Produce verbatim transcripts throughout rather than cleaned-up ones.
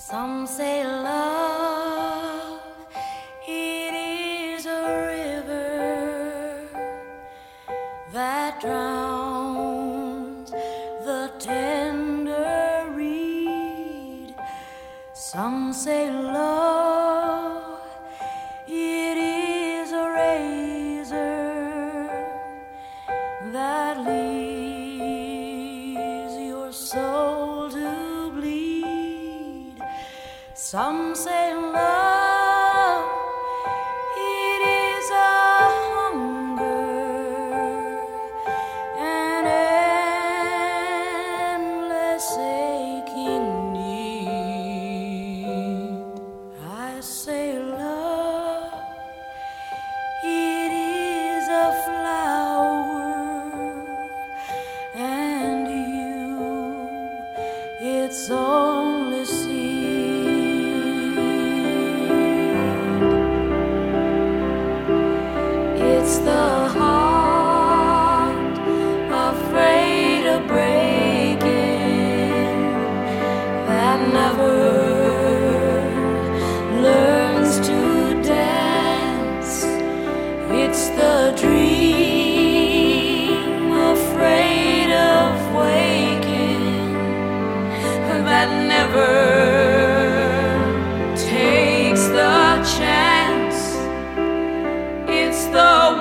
Some say love, it is a river that drowns the tender reed. Some say love, it is a razor that leaves your soul to bleed. Some say love, it is a hunger, an endless aching need. I say love, it is a flower, and you, its only seed. It's the heart afraid of breaking that never learns to dance. It's the dream afraid of waking that never takes the chance. It's the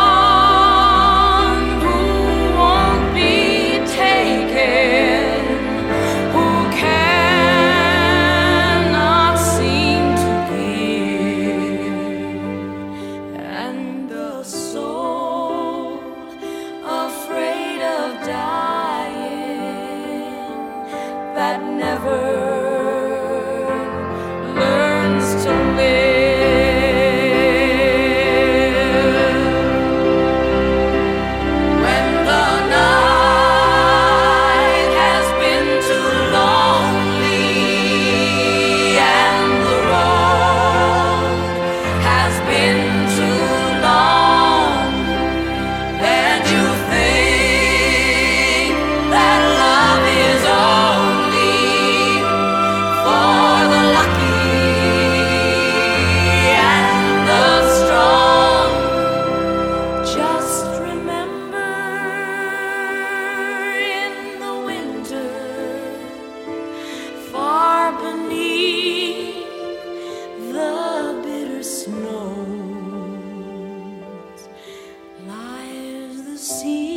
one who won't be taken, who cannot seem to give, and the soul afraid of dying that never learns to live. When the night has been too lonely and the road has been too long, and you think that love is only for the lucky and the strong, just remember in the winter, far beneath the bitter snows, lies the sea.